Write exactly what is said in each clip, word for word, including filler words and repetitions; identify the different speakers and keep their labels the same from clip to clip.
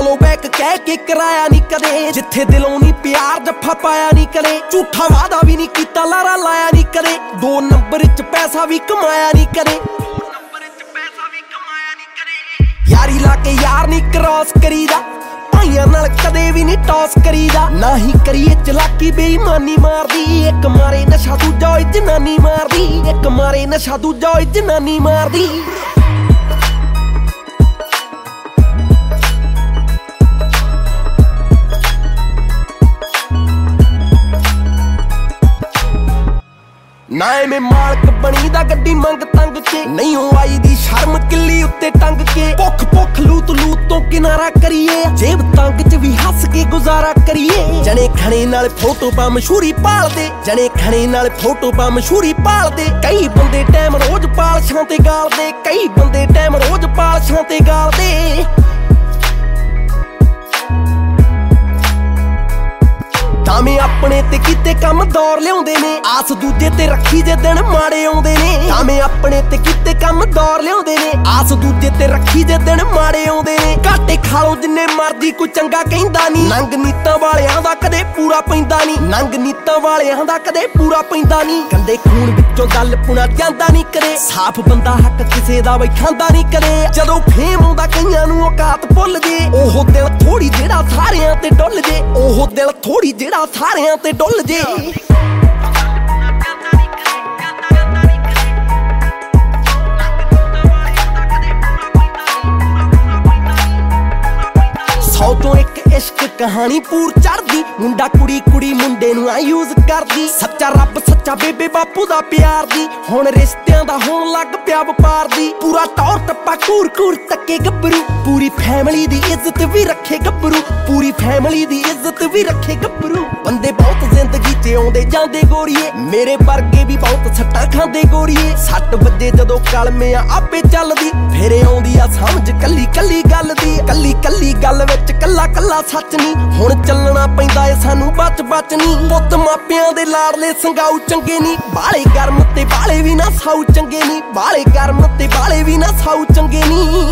Speaker 1: Follow back ਕਹਿ ਕੇ ਕਰਾਇਆ ਨੀ ਕਦੇ, ਜਿੱਥੇ ਦਿਲੋਂ ਨੀ ਪਿਆਰ ਜੱਫਾ ਪਾਇਆ ਨੀ ਕਦੇ, ਝੂਠਾ ਵਾਦਾ ਵੀ ਨੀ ਕੀਤਾ ਲਾਰਾ ਲਾਇਆ ਨੀ ਕਦੇ, ਦੋ ਨੰਬਰ ਚ ਪੈਸਾ ਵੀ ਕਮਾਇਆ ਨੀ ਕਦੇ, ਯਾਰੀ ਲਾ ਕੇ ਯਾਰ ਨੀ ਕ੍ਰੋਸ ਕਰੀਦਾ, ਭਾਈਆਂ ਨਾਲ ਕਦੇ ਵੀ ਨੀ ਟੌਸ ਕਰੀਦਾ, ਨਾ ਹੀ ਕਰੀਏ ਚਲਾਕੀ ਬੇਈਮਾਨੀ ਮਾਰਦੀ, ਇੱਕ ਮਾਰੇ ਨਸ਼ਾ ਦੂਜਾ ਓਏ ਜਨਾਨੀ ਮਾਰਦੀ, ਇੱਕ ਮਾਰੇ ਨਸ਼ਾ ਦੂਜਾ ਓਏ ਜਨਾਨੀ ਮਾਰਦੀ। ਨਾ ਐਵੇਂ ਮਾਲਕ ਬਣੀ ਦਾ ਗੱਡੀ ਮੰਗ ਤੰਗ ਕੇ, ਨਹੀਂ ਉਹ ਆਈ ਦੀ ਸ਼ਰਮ ਕਿੱਲੀ ਉੱਤੇ ਟੰਗ ਕੇ, ਭੁੱਖ ਭੁੱਖ ਲੂਤ ਲੂਤ ਤੋਂ ਕਿਨਾਰਾ ਕਰੀਏ, ਜੇਬ ਤੰਗ ਚ ਵੀ ਹੱਸ ਕੇ ਗੁਜ਼ਾਰਾ ਕਰੀਏ, ਜਣੇ ਖਣੇ ਨਾਲ ਫੋਟੋ ਪਾ ਮਸ਼ਹੂਰੀ ਭਾਲਦੇ, ਜਣੇ ਖਣੇ ਨਾਲ ਫੋਟੋ ਪਾ ਮਸ਼ਹੂਰੀ ਭਾਲਦੇ, ਕਈ ਬੰਦੇ ਟਾਈਮ ਰੋਜ਼ ਪਾਲਸ਼ਾਂ ਤੇ ਗਾਲਦੇ, ਕਈ ਬੰਦੇ ਟਾਈਮ ਰੋਜ਼ ਪਾਲਸ਼ਾਂ ਤੇ ਗਾਲਦੇ। ਤਾਵੇਂ ਆਪਣੇ ਤੇ ਕੀਤੇ ਕੰਮ ਦੌਰ ਲਿਆਉਂਦੇ ਨੇ, ਆਸ ਦੂਜੇ ਤੇ ਰੱਖੀ ਜੇ ਦਿਨ ਮਾੜੇ ਆਉਂਦੇ ਨੇ, ਤਾਵੇਂ ਆਪਣੇ ਤੇ ਕੀਤੇ ਕੰਮ ਦੌਰ ਲਿਆਉਂਦੇ ਨੇ, ਆਸ ਦੂਜੇ ਤੇ ਰੱਖੀ ਜੇ ਦਿਨ ਮਾੜੇ ਆਉਂਦੇ ਨੇ, ਘਾਟੇ ਖਾਲੋ ਜਿੰਨੇ ਮਰਦੀ ਕੋਈ ਚੰਗਾ ਕਹਿੰਦਾ ਨੀ, ਨੰਗ ਨੀਤਾਂ ਵਾਲਿਆਂ ਦਾ ਕਦੇ ਪੂਰਾ ਪੈਂਦਾ ਨੀ, ਨੰਗ ਨੀਤਾਂ ਵਾਲਿਆਂ ਦਾ ਕਦੇ ਪੂਰਾ ਪੈਂਦਾ ਨੀ, ਗੰਦੇ ਖੂਨ ਵਿੱਚੋਂ ਗੱਲ ਪੁਣਾ ਜਾਂਦਾ ਨੀ ਕਦੇ, ਸਾਫ਼ ਬੰਦਾ ਹੱਕ ਕਿਸੇ ਦਾ ਬਈ ਖਾਂਦਾ ਨੀ ਕਦੇ, ਜਦੋਂ ਫੇਮ ਆਉਂਦਾ ਕਈਆਂ ਨੂੰ ਔਕਾਤ ਭੁੱਲ ਜੇ, ਉਹ ਦਿਲ ਥੋੜੀ ਜਿਹੜਾ ਸਾਰਿਆਂ ਤੇ ਡੁੱਲ ਜੇ, ਉਹ ਦਿਲ ਥੋੜੀ ਜਿਹੜਾ ਸਾਰਿਆਂ ਤੇ ਡੁੱਲ ਜੇ। ਸੌ ਚੋਂ ਇੱਕ ਇਸ਼ਕ ਕਹਾਣੀ ਪੂਰ ਚੜਦੀ, ਮੁੰਡਾ ਕੁੜੀ ਕੁੜੀ ਮੁੰਡੇ ਨੂੰ ਆ ਯੂਜ਼ ਕਰਦੀ, ਸੱਚਾ ਰੱਬ ਸੱਚਾ ਬੇਬੇ ਬਾਪੂ ਦਾ ਪਿਆਰ ਦੀ, ਹੁਣ ਰਿਸ਼ਤਿਆਂ ਦਾ ਹੋਣ ਲੱਗ ਪਿਆ ਵਪਾਰ ਦੀ, ਪੂਰਾ ਟੌਰ ਟੱਪਾ ਘੂਰ ਘੂਰ ਤੱਕੇ ਗੱਭਰੂ, ਪੂਰੀ ਫੈਮਿਲੀ ਦੀ ਇੱਜ਼ਤ ਵੀ ਰੱਖੇ ਗੱਭਰੂ, ਪੂਰੀ ਫੈਮਿਲੀ ਦੀ ਇੱਜ਼ਤ ਵੀ ਰੱਖੇ ਗੱਭਰੂ। ਬੰਦੇ ਬਹੁਤ ਜ਼ਿੰਦਗੀ ਚ ਆਉਂਦੇ ਜਾਂਦੇ ਗੋਰੀਏ, ਮੇਰੇ ਵਰਗੇ ਵੀ ਬਹੁਤ ਸੱਟਾਂ ਖਾਂਦੇ ਗੋਰੀਏ, ਸੱਟ ਵੱਜੇ ਜਦੋਂ ਕਲਮੇ ਆ ਆਪੇ ਚੱਲਦੀ, ਫੇਰ ਆਉਂਦੀ ਆ ਸਮਝ ਕੱਲੀ ਕੱਲੀ ਗੱਲ ਦੀ, ਕੱਲੀ ਕੱਲੀ ਗੱਲ ਵਿੱਚ ਕੱਲਾ ਕੱਲਾ ਸੱਚ ਨੀ, ਹੁਣ ਚੱਲਣਾ ਪੈਂਦਾ ਏ ਸਾਨੂੰ ਬਚ ਬਚ ਨੀ, ਪੁੱਤ ਮਾਪਿਆਂ ਦੇ ਲਾੜਲੇ ਸੰਗਾਊ ਚੰਗੇ ਨੀ, ਬਾਲੇ ਗਰਮ ਤੇ ਬਾਲੇ ਵੀ ਨਾ ਸਾਊ ਚੰਗੇ ਨੀ, ਬਾਲੇ ਗਰਮ ਤੇ ਬਾਲੇ ਵੀ ਨਾ ਸਾਊ ਚੰਗੇ ਨੀ।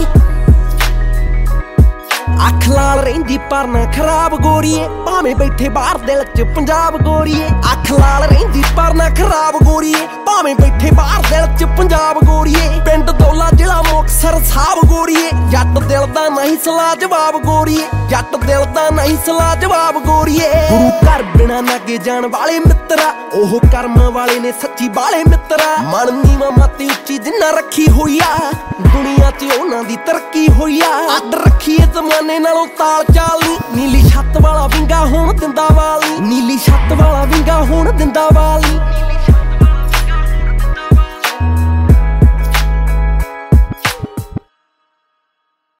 Speaker 1: ਅੱਖ ਲਾਲ ਰਹਿੰਦੀ ਪਰ ਨਾ ਖਰਾਬ ਗੋਰੀਏ, ਭਾਵੇਂ ਬੈਠੇ ਬਾਹਰ ਦਿਲ ਚ ਪੰਜਾਬ ਗੋਰੀਏ, ਅੱਖ ਲਾਲ ਰਹਿੰਦੀ ਪਰ ਨਾ ਖਰਾਬ ਗੋਰੀਏ, ਭਾਵੇਂ ਬੈਠੇ ਬਾਹਰ ਦਿਲ ਚ ਪੰਜਾਬ ਗੋਰੀਏ, ਪਿੰਡ ਦੌਲਾ ਜ਼ਿਲ੍ਹਾ ਮੁਕਤਸਰ ਸਾਹਿਬ ਗੋਰੀਏ, ਜੱਟ ਦਿਲ ਦਾ ਨਹੀਂ ਸਲਾਹ ਜਵਾਬ ਗੋਰੀਏ, ਜੱਟ ਦਿਲ ਦਾ ਨਹੀਂ ਸਲਾਹ ਜਵਾਬ ਗੋਰੀਏ। ਗੁਰੂ ਘਰ ਬਿਨਾ ਨਾਗੇ ਜਾਣ ਵਾਲੇ ਮਿੱਤਰਾ, ਉਹ ਕਰਮ ਵਾਲੇ ਨੇ ਸੱਚੀ ਵਾਲੇ ਮਿੱਤਰਾ, ਮਨ ਨੀਵਾਂ ਮੱਤ ਉੱਚੀ ਜਿੰਨਾ ਰੱਖੀ ਹੋਈ ਆ, ਦੁਨੀਆ ਚ ਉਹਨਾਂ ਦੀ ਤਰੱਕੀ ਹੋਈ ਆ, ਅੱਡ ਰੱਖੀ ਏ ਜ਼ਮਾਨੇ ਨਾਲੋਂ ਤਾਲ ਚਾਲ ਨੀ, ਨੀਲੀ ਛੱਤ ਵਾਲਾ ਵਿੰਗਾ ਹੋਣ ਦਿੰਦਾ ਵਾਲ ਨੀ, ਨੀਲੀ ਛੱਤ ਵਾਲਾ ਵਿੰਗਾ ਹੋਣ ਦਿੰਦਾ ਵਾਲ ਨੀ।